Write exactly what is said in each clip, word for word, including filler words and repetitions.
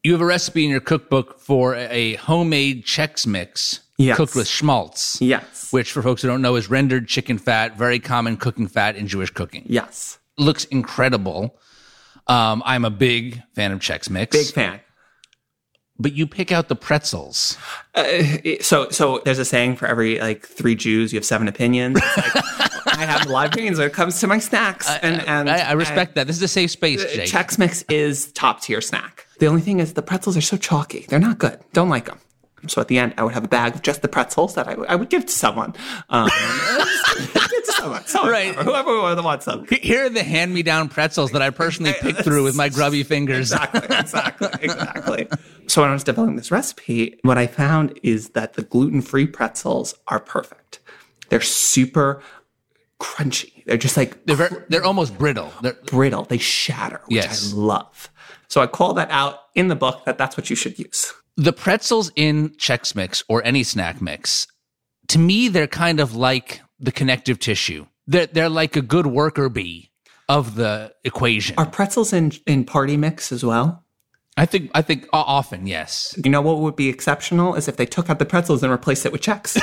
You have a recipe in your cookbook for a homemade Chex Mix yes. cooked with schmaltz. Yes. Which, for folks who don't know, is rendered chicken fat, very common cooking fat in Jewish cooking. Yes. Looks incredible. Um, I'm a big fan of Chex Mix. Big fan. But you pick out the pretzels. Uh, so so there's a saying for every, like, three Jews, you have seven opinions. It's like, I have a lot of opinions when it comes to my snacks. And, and I, I respect I, that. This is a safe space, Jake. Chex Mix is top-tier snack. The only thing is the pretzels are so chalky. They're not good. Don't like them. So at the end, I would have a bag of just the pretzels that I, w- I would give to someone. Um, give to someone. someone right. Whoever wants them. Here are the hand-me-down pretzels that I personally picked through with my grubby fingers. Exactly, exactly, exactly. So when I was developing this recipe, what I found is that the gluten-free pretzels are perfect. They're super crunchy. They're just like... They're, very, they're almost brittle. They're brittle. They shatter, which yes. I love. So I call that out in the book that that's what you should use. The pretzels in Chex Mix or any snack mix, to me, they're kind of like the connective tissue. They're, they're like a good worker bee of the equation. Are pretzels in, in party mix as well? I think I think often, yes. You know what would be exceptional is if they took out the pretzels and replaced it with Chex.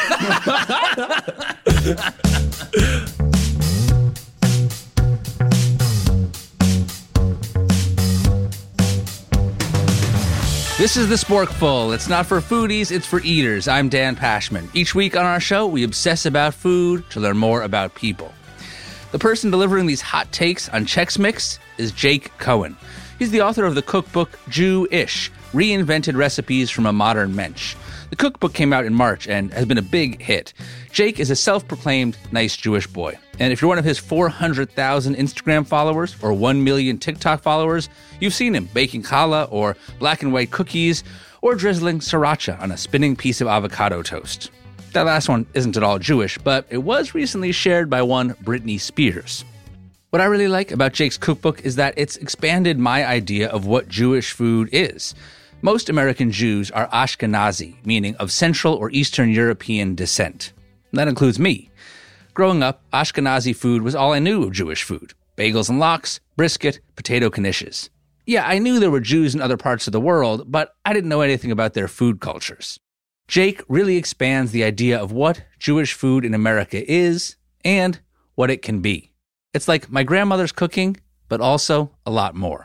This is The Sporkful. It's not for foodies, it's for eaters. I'm Dan Pashman. Each week on our show, we obsess about food to learn more about people. The person delivering these hot takes on Chex Mix is Jake Cohen. He's the author of the cookbook Jew-ish, Reinvented Recipes from a Modern Mensch. The cookbook came out in March and has been a big hit. Jake is a self-proclaimed nice Jewish boy. And if you're one of his four hundred thousand Instagram followers or one million TikTok followers, you've seen him baking challah or black and white cookies or drizzling sriracha on a spinning piece of avocado toast. That last one isn't at all Jewish, but it was recently shared by one Britney Spears. What I really like about Jake's cookbook is that it's expanded my idea of what Jewish food is. Most American Jews are Ashkenazi, meaning of Central or Eastern European descent. That includes me. Growing up, Ashkenazi food was all I knew of Jewish food. Bagels and lox, brisket, potato knishes. Yeah, I knew there were Jews in other parts of the world, but I didn't know anything about their food cultures. Jake really expands the idea of what Jewish food in America is and what it can be. It's like my grandmother's cooking, but also a lot more.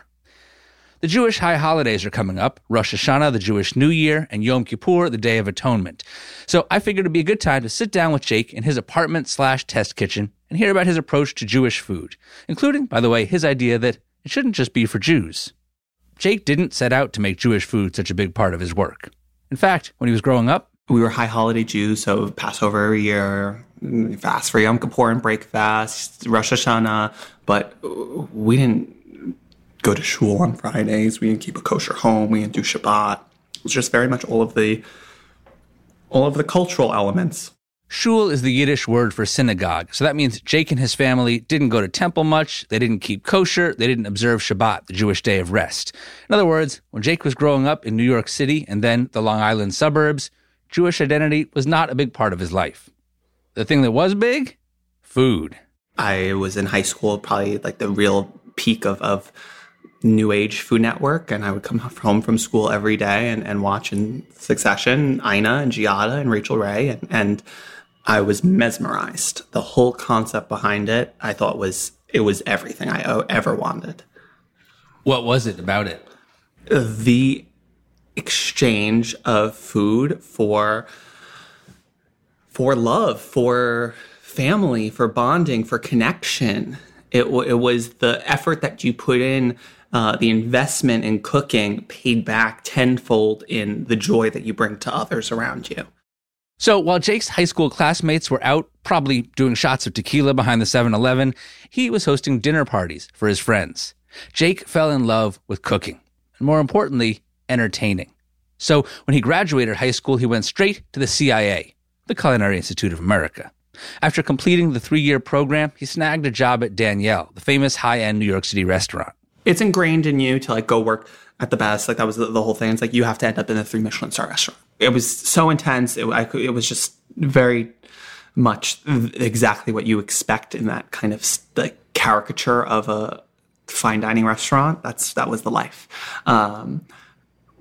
The Jewish high holidays are coming up, Rosh Hashanah, the Jewish New Year, and Yom Kippur, the Day of Atonement. So I figured it'd be a good time to sit down with Jake in his apartment slash test kitchen and hear about his approach to Jewish food, including, by the way, his idea that it shouldn't just be for Jews. Jake didn't set out to make Jewish food such a big part of his work. In fact, when he was growing up, we were high holiday Jews, so Passover every year, fast for Yom Kippur and break fast, Rosh Hashanah, but we didn't go to shul on Fridays. We didn't keep a kosher home. We didn't do Shabbat. It was just very much all of the all of the cultural elements. Shul is the Yiddish word for synagogue, so that means Jake and his family didn't go to temple much, they didn't keep kosher, they didn't observe Shabbat, the Jewish day of rest. In other words, when Jake was growing up in New York City and then the Long Island suburbs, Jewish identity was not a big part of his life. The thing that was big? Food. I was in high school, probably like the real peak of, of New Age Food Network, and I would come home from school every day and, and watch in succession Ina and Giada and Rachel Ray, and, and I was mesmerized. The whole concept behind it, I thought was it was everything I ever wanted. What was it about it? The exchange of food for for love, for family, for bonding, for connection. It, it was the effort that you put in, uh, the investment in cooking paid back tenfold in the joy that you bring to others around you. So while Jake's high school classmates were out probably doing shots of tequila behind the seven eleven, he was hosting dinner parties for his friends. Jake fell in love with cooking, and more importantly, entertaining. So when he graduated high school, he went straight to the C I A, the Culinary Institute of America. After completing the three-year program, he snagged a job at Daniel, the famous high-end New York City restaurant. It's ingrained in you to like go work at the best. Like that was the, the whole thing. It's like you have to end up in a three Michelin star restaurant. It was so intense. It, I, it was just very much exactly what you expect in that kind of like caricature of a fine dining restaurant. That's that was the life. Um,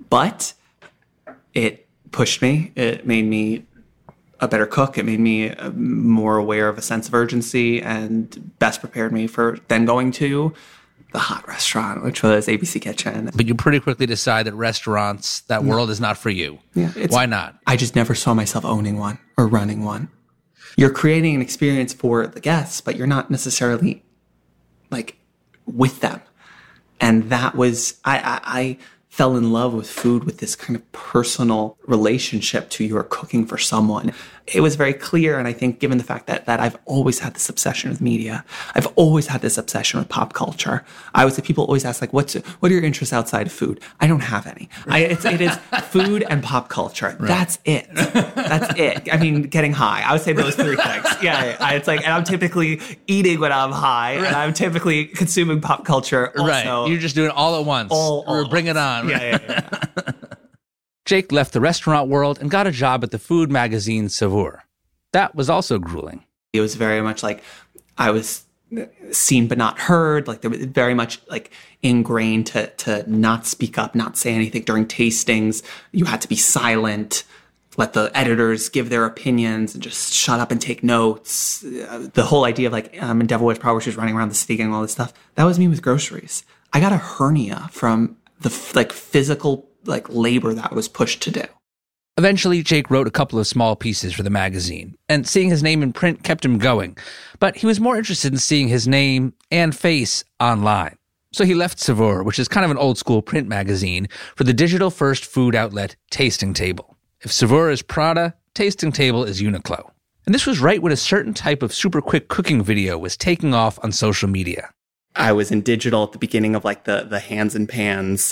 But it pushed me. It made me a better cook. It made me more aware of a sense of urgency and best prepared me for then going to the hot restaurant, which was A B C Kitchen. But you pretty quickly decide that restaurants, that no. world is not for you. Yeah, Why not? I just never saw myself owning one or running one. You're creating an experience for the guests, but you're not necessarily like with them. And that was, I, I, I fell in love with food with this kind of personal relationship to your cooking for someone. It was very clear, and I think given the fact that that I've always had this obsession with media, I've always had this obsession with pop culture. I was, people always ask, like, what's, what are your interests outside of food? I don't have any. I, it's, it is food and pop culture. Right. That's it. That's it. I mean, getting high. I would say those three things. Yeah, I, it's like, and I'm typically eating when I'm high, right. and I'm typically consuming pop culture also. Right. You're just doing it all at once. All, all or bring it on. Yeah, yeah, yeah. Jake left the restaurant world and got a job at the food magazine Saveur. That was also grueling. It was very much like I was seen but not heard. Like there was very much like ingrained to to not speak up, not say anything during tastings. You had to be silent, let the editors give their opinions, and just shut up and take notes. The whole idea of like um, in Devil Wears Prada, where she was running around the city getting all this stuff. That was me with groceries. I got a hernia from the like physical like labor that was pushed to do. Eventually, Jake wrote a couple of small pieces for the magazine, and seeing his name in print kept him going. But he was more interested in seeing his name and face online. So he left Saveur, which is kind of an old-school print magazine, for the digital-first food outlet Tasting Table. If Saveur is Prada, Tasting Table is Uniqlo. And this was right when a certain type of super quick cooking video was taking off on social media. I was in digital at the beginning of like the, the hands and pans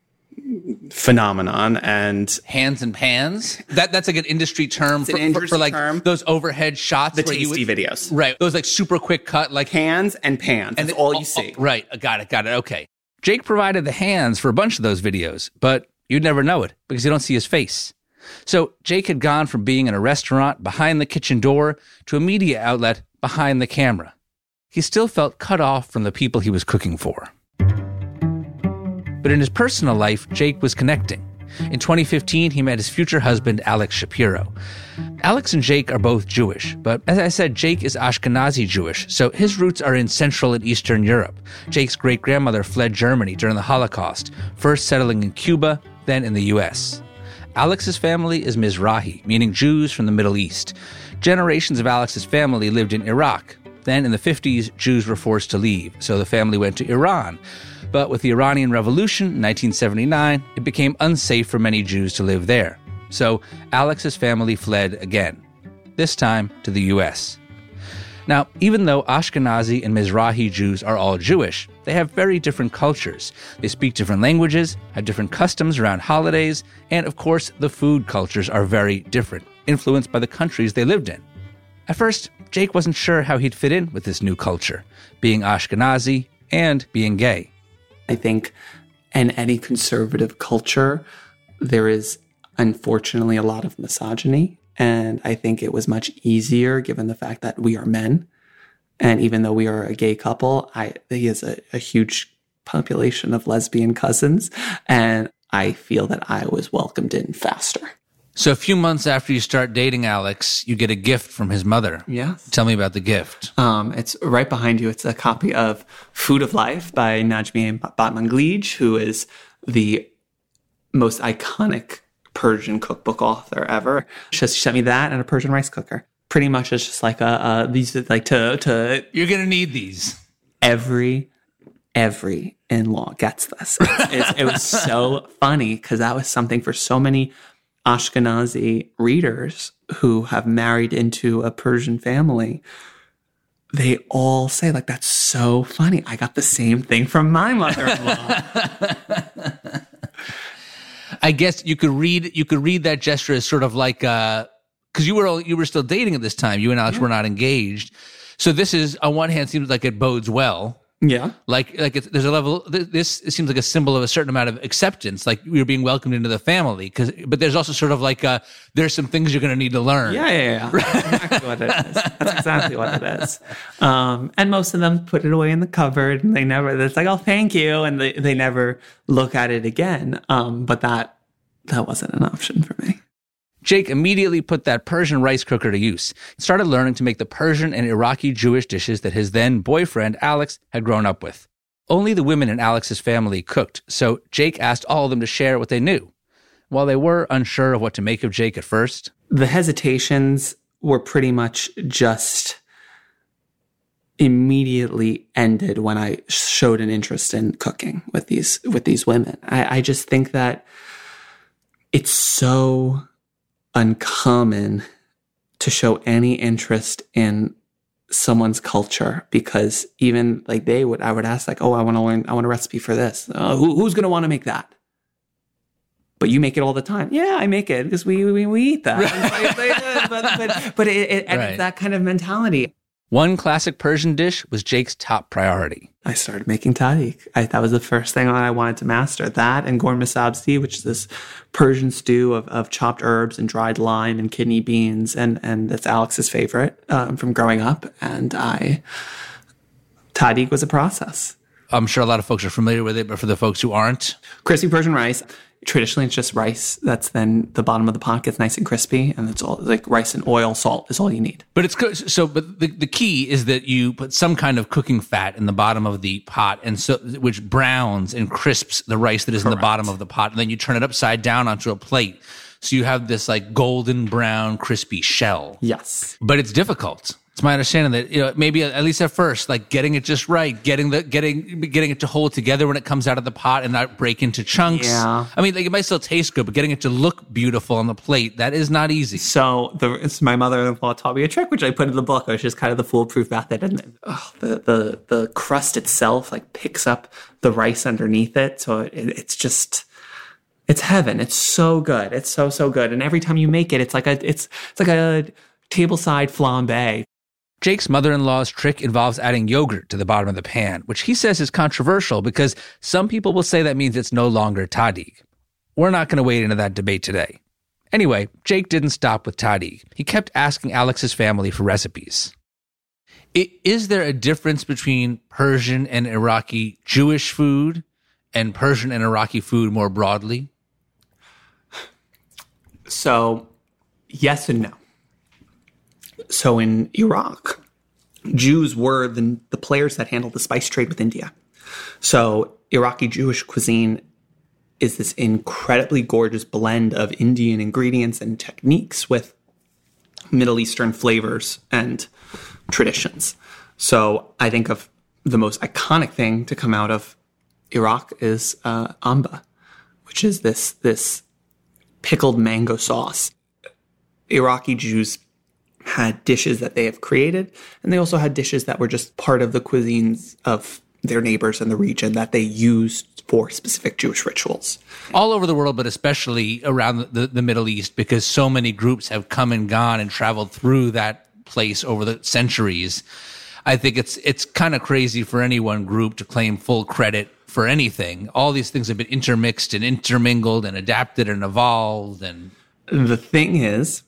phenomenon, and hands and pans that that's like an industry term, for, an industry for, for like term. Those overhead shots, the tasty would, videos, right? Those like super quick cut, like hands and pans. And that's all you oh, see, oh, right? Got it, got it. Okay, Jake provided the hands for a bunch of those videos, but you'd never know it because you don't see his face. So Jake had gone from being in a restaurant behind the kitchen door to a media outlet behind the camera. He still felt cut off from the people he was cooking for. But in his personal life, Jake was connecting. In twenty fifteen, he met his future husband, Alex Shapiro. Alex and Jake are both Jewish, but as I said, Jake is Ashkenazi Jewish, so his roots are in Central and Eastern Europe. Jake's great-grandmother fled Germany during the Holocaust, first settling in Cuba, then in the U S. Alex's family is Mizrahi, meaning Jews from the Middle East. Generations of Alex's family lived in Iraq. Then in the fifties, Jews were forced to leave, so the family went to Iran. But with the Iranian Revolution in nineteen seventy-nine, it became unsafe for many Jews to live there. So Alex's family fled again, this time to the U S. Now, even though Ashkenazi and Mizrahi Jews are all Jewish, they have very different cultures. They speak different languages, have different customs around holidays, and of course, the food cultures are very different, influenced by the countries they lived in. At first, Jake wasn't sure how he'd fit in with this new culture, being Ashkenazi and being gay. I think in any conservative culture, there is unfortunately a lot of misogyny. And I think it was much easier given the fact that we are men. And even though we are a gay couple, I he has a, a huge population of lesbian cousins. And I feel that I was welcomed in faster. So a few months after you start dating Alex, you get a gift from his mother. Yeah. Tell me about the gift. Um, it's right behind you. It's a copy of Food of Life by Najmi Batmanglij, who is the most iconic Persian cookbook author ever. She sent me that and a Persian rice cooker. Pretty much it's just like a, uh, these like to, to. You're going to need these. Every, every in-law gets this. It's, it's, it was so funny because that was something for so many Ashkenazi readers who have married into a Persian family. They all say, like, that's so funny. I got the same thing from my mother-in-law. I guess you could read you could read that gesture as sort of like uh because you were all, you were still dating at this time. You and Alex yeah. were not engaged. So this is on one hand seems like it bodes well. Yeah. Like, like it's, there's a level, this it seems like a symbol of a certain amount of acceptance, like you're being welcomed into the family. Cause, but there's also sort of like, uh, there's some things you're going to need to learn. Yeah, yeah, yeah. That's exactly what it is. That's exactly what it is. Um, and most of them put it away in the cupboard and they never, it's like, oh, thank you. And they, they never look at it again. Um, but that that wasn't an option for me. Jake immediately put that Persian rice cooker to use and started learning to make the Persian and Iraqi Jewish dishes that his then boyfriend, Alex, had grown up with. Only the women in Alex's family cooked, so Jake asked all of them to share what they knew. While they were unsure of what to make of Jake at first, the hesitations were pretty much just immediately ended when I showed an interest in cooking with these with these women. I, I just think that it's so uncommon to show any interest in someone's culture, because even like they would, I would ask like, oh, I want to learn, I want a recipe for this. Uh, who, who's going to want to make that? But you make it all the time. Yeah, I make it because we, we we eat that. Right. but but, but it, it, right. It's that kind of mentality. One classic Persian dish was Jake's top priority. I started making tahdig. I, that was the first thing I wanted to master. That and ghormeh sabzi, which is this Persian stew of, of chopped herbs and dried lime and kidney beans. And, and that's Alex's favorite um, from growing up. And I, tahdig was a process. I'm sure a lot of folks are familiar with it, but for the folks who aren't. Crispy Persian rice. Traditionally, it's just rice. That's then the bottom of the pot gets nice and crispy, and it's all like rice and oil, salt is all you need. But it's good. So, but the, the key is that you put some kind of cooking fat in the bottom of the pot, and so which browns and crisps the rice that is Correct. In the bottom of the pot, and then you turn it upside down onto a plate, so you have this like golden brown, crispy shell. Yes, but it's difficult. It's my understanding that, you know, maybe at least at first, like getting it just right, getting the getting getting it to hold together when it comes out of the pot and not break into chunks. Yeah. I mean, like it might still taste good, but getting it to look beautiful on the plate, that is not easy. So the it's my mother-in-law taught me a trick, which I put in the book, which is kind of the foolproof method. And oh, the the the crust itself like picks up the rice underneath it, so it, it's just. It's heaven. It's so good. It's so so good. And every time you make it, it's like a it's it's like a tableside flambe. Jake's mother-in-law's trick involves adding yogurt to the bottom of the pan, which he says is controversial because some people will say that means it's no longer tahdig. We're not going to wade into that debate today. Anyway, Jake didn't stop with tahdig. He kept asking Alex's family for recipes. Is there a difference between Persian and Iraqi Jewish food and Persian and Iraqi food more broadly? So, yes and no. So in Iraq, Jews were the, the players that handled the spice trade with India. So Iraqi Jewish cuisine is this incredibly gorgeous blend of Indian ingredients and techniques with Middle Eastern flavors and traditions. So I think of the most iconic thing to come out of Iraq is uh, amba, which is this this pickled mango sauce. Iraqi Jews had dishes that they have created, and they also had dishes that were just part of the cuisines of their neighbors in the region that they used for specific Jewish rituals. All over the world, but especially around the, the Middle East, because so many groups have come and gone and traveled through that place over the centuries. I think it's it's kind of crazy for any one group to claim full credit for anything. All these things have been intermixed and intermingled and adapted and evolved. And the thing is,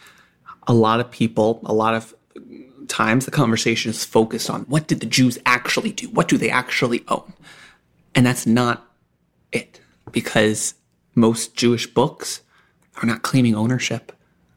a lot of people, a lot of times the conversation is focused on what did the Jews actually do? What do they actually own? And that's not it, because most Jewish books are not claiming ownership.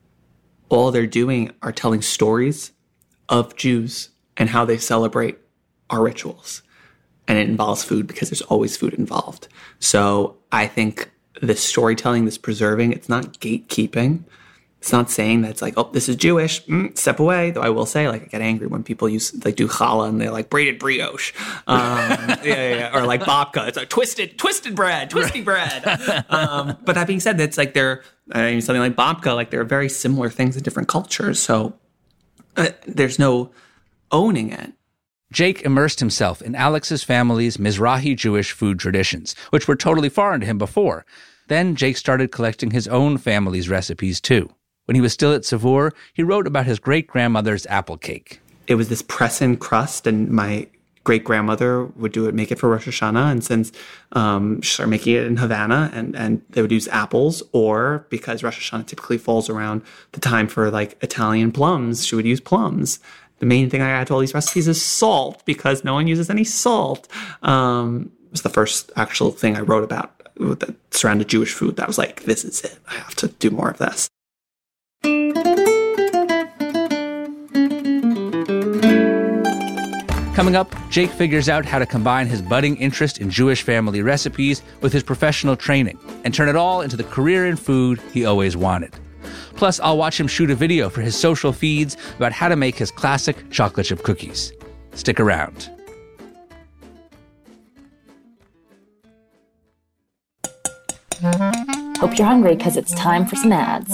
All they're doing are telling stories of Jews and how they celebrate our rituals. And it involves food because there's always food involved. So I think this storytelling, this preserving, it's not gatekeeping. It's not saying that it's like, oh, this is Jewish, mm, step away. Though I will say, like, I get angry when people use, like, do challah and they're like braided brioche. Um, yeah, yeah, yeah. Or like babka. It's like twisted, twisted bread, twisty bread. Um, but that being said, that's like they're, I mean, something like babka, like they're very similar things in different cultures. So uh, there's no owning it. Jake immersed himself in Alex's family's Mizrahi Jewish food traditions, which were totally foreign to him before. Then Jake started collecting his own family's recipes, too. When he was still at Savur, he wrote about his great-grandmother's apple cake. It was this press-in crust, and my great-grandmother would do it, make it for Rosh Hashanah, and since um, she started making it in Havana, and, and they would use apples, or because Rosh Hashanah typically falls around the time for, like, Italian plums, she would use plums. The main thing I add to all these recipes is salt, because no one uses any salt. Um, it was the first actual thing I wrote about that surrounded Jewish food that was like, this is it. I have to do more of this. Coming up, Jake figures out how to combine his budding interest in Jewish family recipes with his professional training and turn it all into the career in food he always wanted. Plus, I'll watch him shoot a video for his social feeds about how to make his classic chocolate chip cookies. Stick around. Hope you're hungry because it's time for some ads.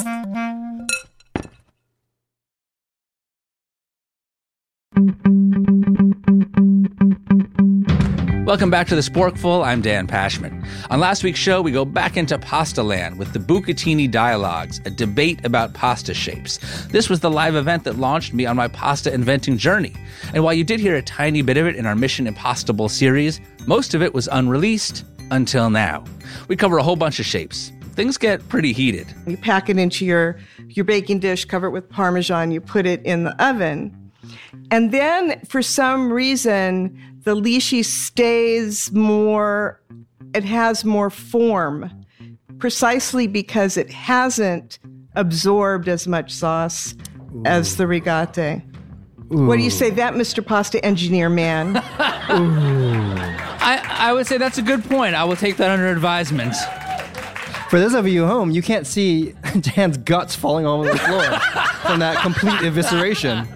Welcome back to The Sporkful. I'm Dan Pashman. On last week's show, we go back into pasta land with the Bucatini Dialogues, a debate about pasta shapes. This was the live event that launched me on my pasta inventing journey. And while you did hear a tiny bit of it in our Mission Impossible series, most of it was unreleased until now. We cover a whole bunch of shapes. Things get pretty heated. You pack it into your, your baking dish, cover it with Parmesan, you put it in the oven. And then, for some reason, the lychee stays more, it has more form, precisely because it hasn't absorbed as much sauce Ooh. As the rigate. Ooh. What do you say that, Mister Pasta Engineer Man? I, I would say that's a good point. I will take that under advisement. For those of you at home, you can't see Dan's guts falling all over the floor from that complete evisceration.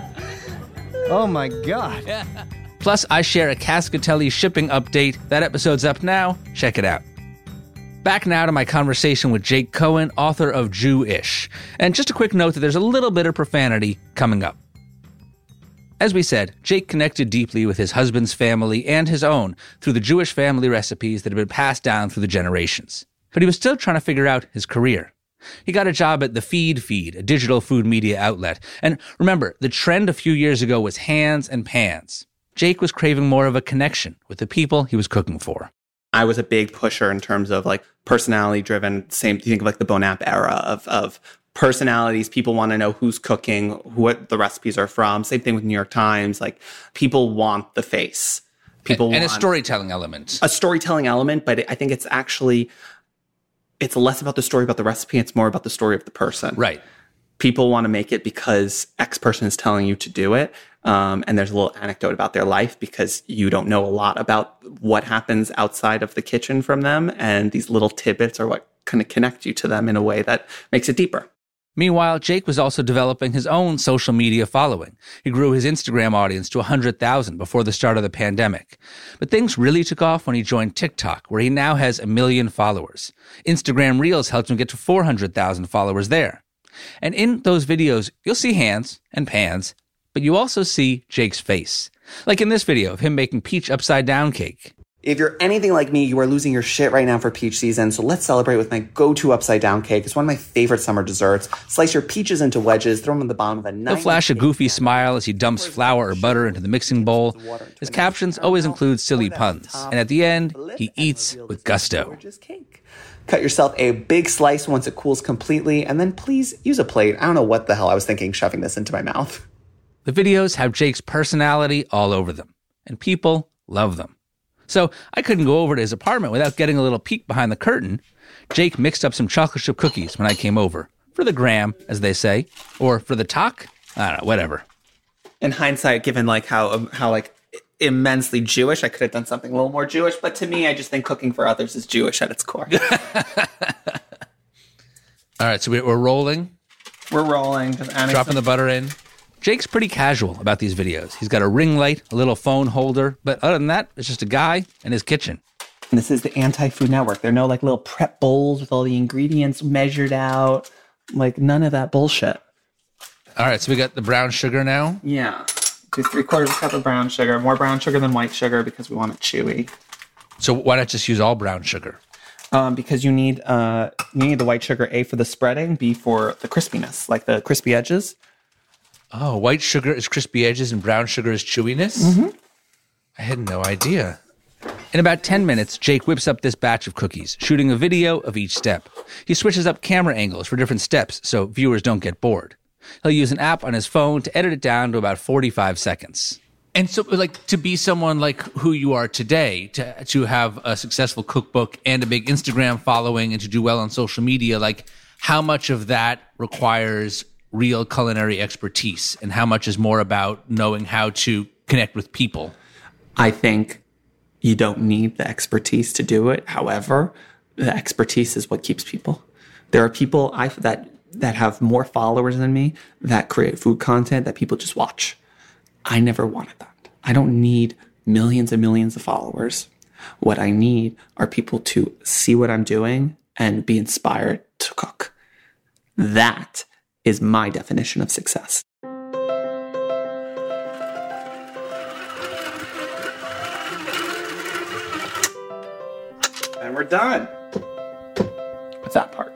Oh my God. Yeah. Plus, I share a Cascatelli shipping update. That episode's up now. Check it out. Back now to my conversation with Jake Cohen, author of Jew-ish. And just a quick note that there's a little bit of profanity coming up. As we said, Jake connected deeply with his husband's family and his own through the Jewish family recipes that had been passed down through the generations. But he was still trying to figure out his career. He got a job at the Feed Feed, a digital food media outlet. And remember, the trend a few years ago was hands and pans. Jake was craving more of a connection with the people he was cooking for. I was a big pusher in terms of like personality driven. Same, you think of like the Bon App era of, of personalities. People want to know who's cooking, what the recipes are from. Same thing with New York Times. Like people want the face. People and, and want a storytelling element. A storytelling element, but I think it's actually, it's less about the story about the recipe. It's more about the story of the person. Right. People want to make it because X person is telling you to do it. Um, and there's a little anecdote about their life because you don't know a lot about what happens outside of the kitchen from them. And these little tidbits are what kind of connect you to them in a way that makes it deeper. Meanwhile, Jake was also developing his own social media following. He grew his Instagram audience to one hundred thousand before the start of the pandemic. But things really took off when he joined TikTok, where he now has a million followers. Instagram Reels helped him get to four hundred thousand followers there. And in those videos, you'll see hands and pans, but you also see Jake's face. Like in this video of him making peach upside-down cake. If you're anything like me, you are losing your shit right now for peach season, so let's celebrate with my go-to upside-down cake. It's one of my favorite summer desserts. Slice your peaches into wedges, throw them on the bottom of a nice... He'll flash a goofy smile as he dumps flour or butter into the mixing bowl. His captions always include silly puns. And at the end, he eats with gusto. Cut yourself a big slice once it cools completely, and then please use a plate. I don't know what the hell I was thinking shoving this into my mouth. The videos have Jake's personality all over them, and people love them. So I couldn't go over to his apartment without getting a little peek behind the curtain. Jake mixed up some chocolate chip cookies when I came over. For the gram, as they say. Or for the talk. I don't know, whatever. In hindsight, given like how, how like immensely Jewish, I could have done something a little more Jewish. But to me, I just think cooking for others is Jewish at its core. All right, so we're rolling. We're rolling. Dropping the butter in. Jake's pretty casual about these videos. He's got a ring light, a little phone holder, but other than that, it's just a guy in his kitchen. And this is the Anti-Food Network. There are no like little prep bowls with all the ingredients measured out. Like none of that bullshit. All right, so we got the brown sugar now. Yeah. Do three quarters of a cup of brown sugar. More brown sugar than white sugar because we want it chewy. So why not just use all brown sugar? Um, because you need uh, you need the white sugar, A, for the spreading, B, for the crispiness, like the crispy edges. Oh, white sugar is crispy edges and brown sugar is chewiness? Mm-hmm. I had no idea. In about ten minutes, Jake whips up this batch of cookies, shooting a video of each step. He switches up camera angles for different steps so viewers don't get bored. He'll use an app on his phone to edit it down to about forty-five seconds. And so, like, to be someone like who you are today, to to have a successful cookbook and a big Instagram following and to do well on social media, like, how much of that requires real culinary expertise and how much is more about knowing how to connect with people? I think you don't need the expertise to do it. However, the expertise is what keeps people. There are people I, that that have more followers than me that create food content that people just watch. I never wanted that. I don't need millions and millions of followers. What I need are people to see what I'm doing and be inspired to cook. That is my definition of success. And we're done with that part.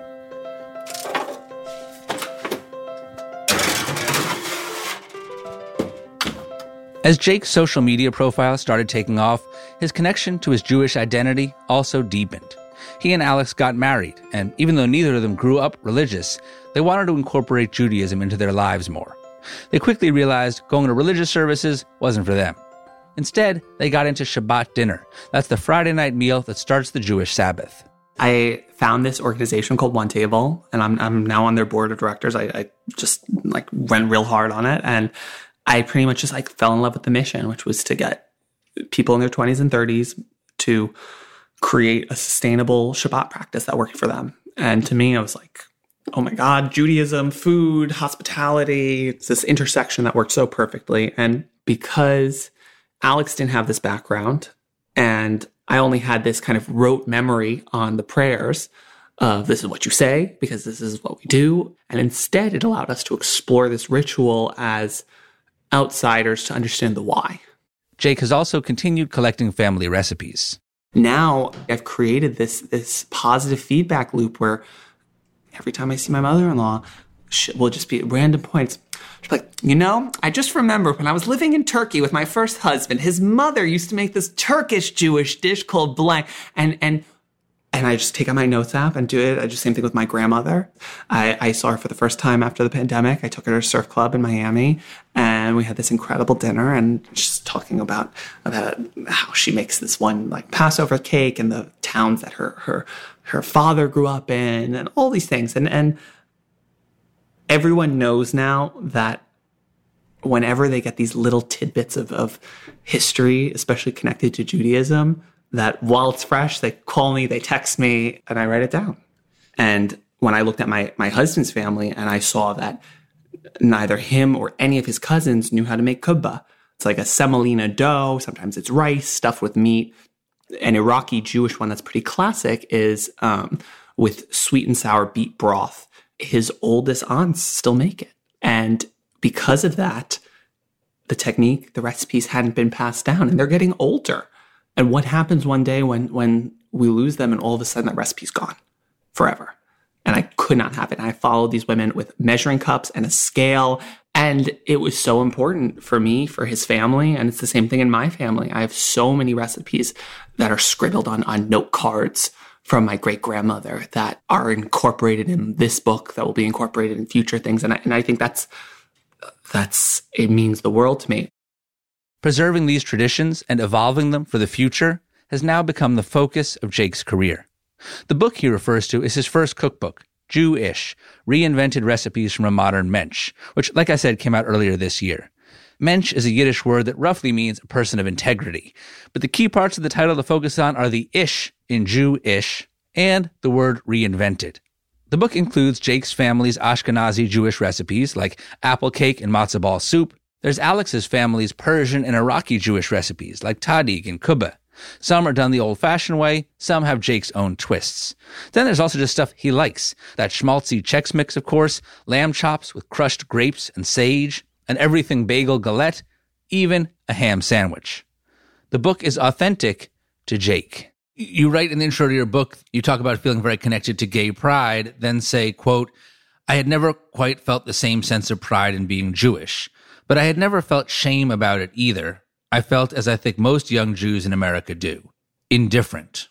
As Jake's social media profile started taking off, his connection to his Jewish identity also deepened. He and Alex got married, and even though neither of them grew up religious, they wanted to incorporate Judaism into their lives more. They quickly realized going to religious services wasn't for them. Instead, they got into Shabbat dinner. That's the Friday night meal that starts the Jewish Sabbath. I found this organization called One Table, and I'm I'm now on their board of directors. I, I just like went real hard on it, and I pretty much just like fell in love with the mission, which was to get people in their twenties and thirties to create a sustainable Shabbat practice that worked for them. And to me, I was like, oh my God, Judaism, food, hospitality, it's this intersection that worked so perfectly. And because Alex didn't have this background and I only had this kind of rote memory on the prayers of this is what you say because this is what we do. And instead, it allowed us to explore this ritual as outsiders to understand the why. Jake has also continued collecting family recipes. Now I've created this this positive feedback loop where every time I see my mother-in-law, she will just be at random points. She's like, you know, I just remember when I was living in Turkey with my first husband, his mother used to make this Turkish Jewish dish called blank. And and and I just take out my notes app and do it. I just same thing with my grandmother. I, I saw her for the first time after the pandemic. I took her to a surf club in Miami, and we had this incredible dinner. And she's talking about about how she makes this one like Passover cake and the towns that her her her father grew up in, and all these things. And and everyone knows now that whenever they get these little tidbits of of history, especially connected to Judaism, that while it's fresh, they call me, they text me, and I write it down. And when I looked at my my husband's family and I saw that neither him or any of his cousins knew how to make kubba. It's like a semolina dough. Sometimes it's rice stuffed with meat. An Iraqi Jewish one that's pretty classic is um, with sweet and sour beet broth. His oldest aunts still make it. And because of that, the technique, the recipes hadn't been passed down, and they're getting older. And what happens one day when when we lose them and all of a sudden that recipe's gone forever? And I could not have it. And I followed these women with measuring cups and a scale. And it was so important for me, for his family. And it's the same thing in my family. I have so many recipes that are scribbled on, on note cards from my great grandmother that are incorporated in this book that will be incorporated in future things. And I, and I think that's, that's, it means the world to me. Preserving these traditions and evolving them for the future has now become the focus of Jake's career. The book he refers to is his first cookbook, Jew-ish, Reinvented Recipes from a Modern Mensch, which, like I said, came out earlier this year. Mensch is a Yiddish word that roughly means a person of integrity, but the key parts of the title to focus on are the ish in Jew-ish and the word reinvented. The book includes Jake's family's Ashkenazi Jewish recipes like apple cake and matzo ball soup. There's Alex's family's Persian and Iraqi Jewish recipes like tadig and kubba. Some are done the old-fashioned way, some have Jake's own twists. Then there's also just stuff he likes. That schmaltzy Chex Mix, of course, lamb chops with crushed grapes and sage, an everything bagel galette, even a ham sandwich. The book is authentic to Jake. You write in the intro to your book, you talk about feeling very connected to gay pride, then say, quote, I had never quite felt the same sense of pride in being Jewish. But I had never felt shame about it either. I felt as I think most young Jews in America do, indifferent.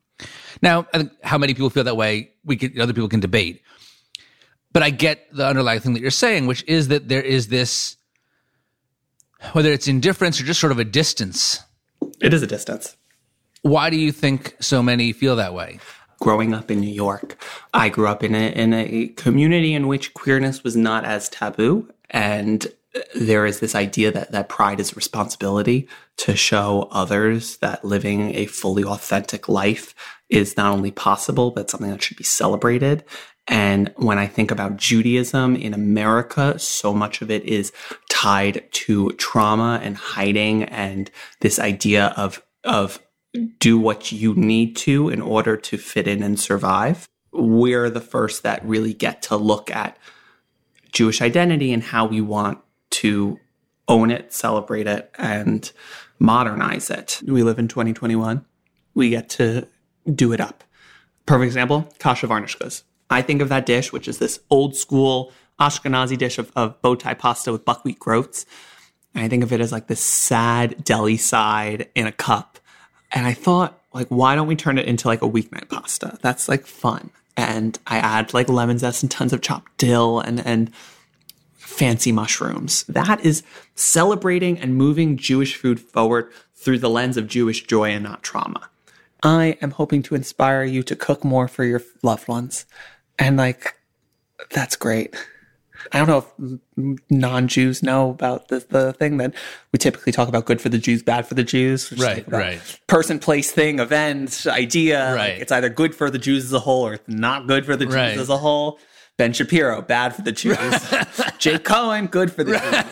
Now, I think how many people feel that way, we could, other people can debate. But I get the underlying thing that you're saying, which is that there is this whether it's indifference or just sort of a distance. It is a distance. Why do you think so many feel that way? Growing up in New York, I grew up in a, in a community in which queerness was not as taboo. And there is this idea that, that pride is a responsibility to show others that living a fully authentic life is not only possible, but something that should be celebrated. And when I think about Judaism in America, so much of it is tied to trauma and hiding and this idea of, of do what you need to in order to fit in and survive. We're the first that really get to look at Jewish identity and how we want to own it, celebrate it, and modernize it. We live in twenty twenty-one. We get to do it up. Perfect example, kasha varnishkas. I think of that dish, which is this old school Ashkenazi dish of, of bow tie pasta with buckwheat groats. And I think of it as like this sad deli side in a cup. And I thought, like, why don't we turn it into like a weeknight pasta? That's like fun. And I add like lemon zest and tons of chopped dill and, and fancy mushrooms. That is celebrating and moving Jewish food forward through the lens of Jewish joy and not trauma. I am hoping to inspire you to cook more for your loved ones. And like, that's great. I don't know if non-Jews know about the, the thing that we typically talk about: good for the Jews, bad for the Jews. Right, right. Person, place, thing, event, idea. Right. Like, it's either good for the Jews as a whole or it's not good for the Jews right. as a whole. Ben Shapiro, bad for the Jews. Jake Cohen, good for the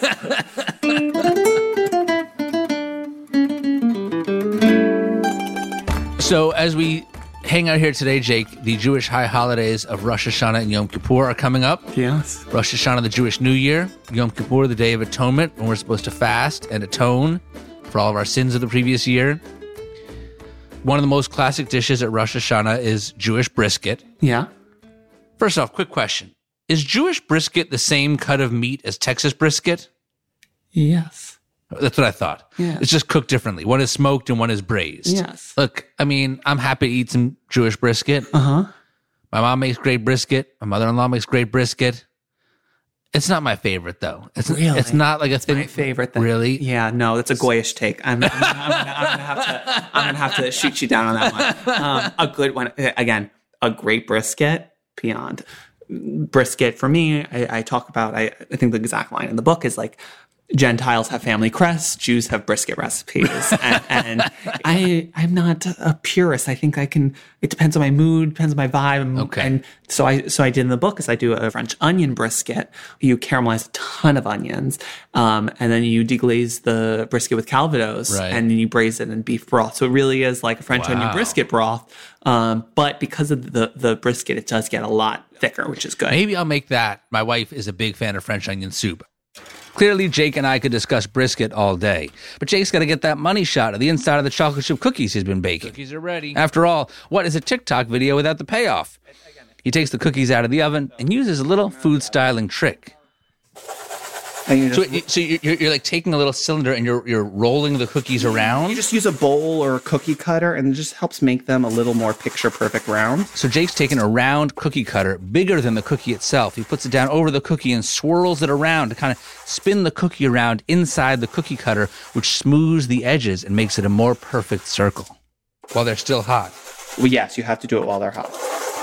Jews. So as we hang out here today, Jake, the Jewish high holidays of Rosh Hashanah and Yom Kippur are coming up. Yes. Rosh Hashanah, the Jewish New Year. Yom Kippur, the Day of Atonement, when we're supposed to fast and atone for all of our sins of the previous year. One of the most classic dishes at Rosh Hashanah is Jewish brisket. Yeah. First off, quick question. Is Jewish brisket the same cut of meat as Texas brisket? Yes. That's what I thought. Yeah. It's just cooked differently. One is smoked and one is braised. Yes. Look, I mean, I'm happy to eat some Jewish brisket. Uh-huh. My mom makes great brisket. My mother-in-law makes great brisket. It's not my favorite, though. It's, Really? It's not like a thing. My favorite thing. Really? Yeah, no, that's a goyish take. I'm, I'm, I'm, gonna, I'm, gonna have to, I'm gonna have to shoot you down on that one. Um, a good one, again, a great brisket, beyond. Brisket, for me, I, I talk about, I, I think the exact line in the book is like, Gentiles have family crests, Jews have brisket recipes. and and I, I'm not a purist. I think I can, it depends on my mood, depends on my vibe. Okay. And so I, so I did in the book is I do a French onion brisket. You caramelize a ton of onions. Um, and then you deglaze the brisket with Calvados. Right. And then you braise it in beef broth. So it really is like a French Wow. onion brisket broth. Um, but because of the, the brisket, it does get a lot thicker, which is good. Maybe I'll make that. My wife is a big fan of French onion soup. Clearly, Jake and I could discuss brisket all day, but Jake's got to get that money shot of the inside of the chocolate chip cookies he's been baking. Cookies are ready. After all, what is a TikTok video without the payoff? He takes the cookies out of the oven and uses a little food styling trick. And you So, just, so you're, you're like taking a little cylinder and you're you're rolling the cookies around. you just use a bowl or a cookie cutter, and it just helps make them a little more picture perfect round. So Jake's taken a round cookie cutter, bigger than the cookie itself. He puts it down over the cookie and swirls it around to kind of spin the cookie around inside the cookie cutter, which smooths the edges and makes it a more perfect circle while they're still hot. Well, yes, you have to do it while they're hot.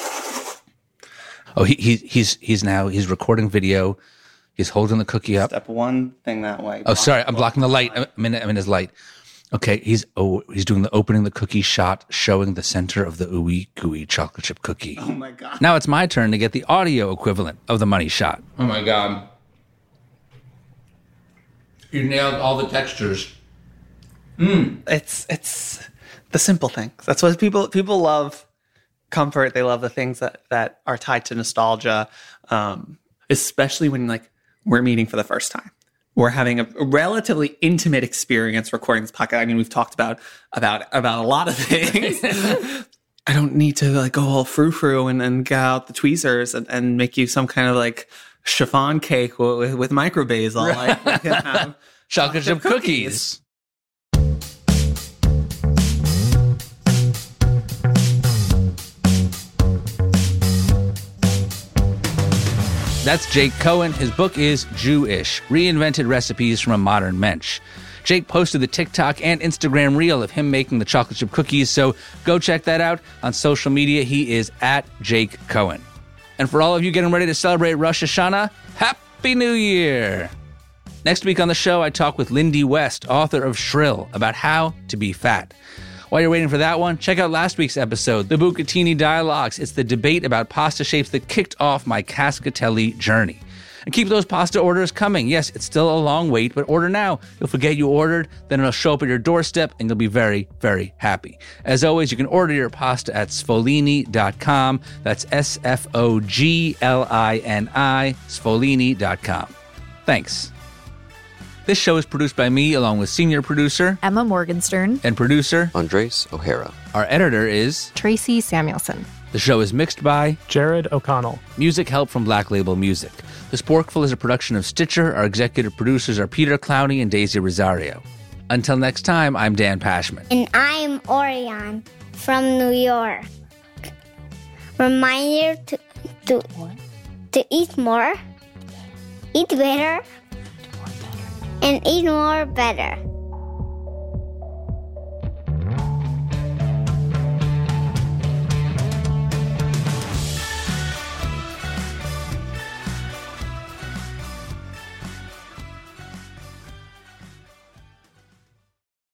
Oh, he, he he's he's now he's recording video. He's holding the cookie up. Step one thing that way. Oh, sorry, I'm blocking the light. I'm in, I'm in his light. Okay, he's oh he's doing the opening the cookie shot, showing the center of the ooey gooey chocolate chip cookie. Oh my God. Now it's my turn to get the audio equivalent of the money shot. Oh my God. You nailed all the textures. Mm. It's it's the simple things. That's what people people love. Comfort. They love the things that that are tied to nostalgia, um, especially when like we're meeting for the first time. We're having a relatively intimate experience recording this podcast. I mean, we've talked about about about a lot of things. I don't need to like go all frou frou and, and get out the tweezers and, and make you some kind of like chiffon cake with, with micro basil. Like, we can have Chocolate chip cookies. That's Jake Cohen. His book is Jewish, Reinvented Recipes from a Modern Mensch. Jake posted the TikTok and Instagram reel of him making the chocolate chip cookies, so go check that out on social media. He is at Jake Cohen. And for all of you getting ready to celebrate Rosh Hashanah, Happy New Year! Next week on the show, I talk with Lindy West, author of Shrill, about how to be fat. While you're waiting for that one, check out last week's episode, The Bucatini Dialogues. It's the debate about pasta shapes that kicked off my Cascatelli journey. And keep those pasta orders coming. Yes, it's still a long wait, but order now. You'll forget you ordered, then it'll show up at your doorstep, and you'll be very, very happy. As always, you can order your pasta at sfolini dot com. That's S F O G L I N I, sfolini dot com. Thanks. This show is produced by me, along with senior producer Emma Morgenstern and producer Andres O'Hara. Our editor is Tracy Samuelson. The show is mixed by Jared O'Connell. Music help from Black Label Music. The Sporkful is a production of Stitcher. Our executive producers are Peter Clowney and Daisy Rosario. Until next time, I'm Dan Pashman. And I'm Orion from New York. Remind you to, to, to eat more, eat better, and eat more better.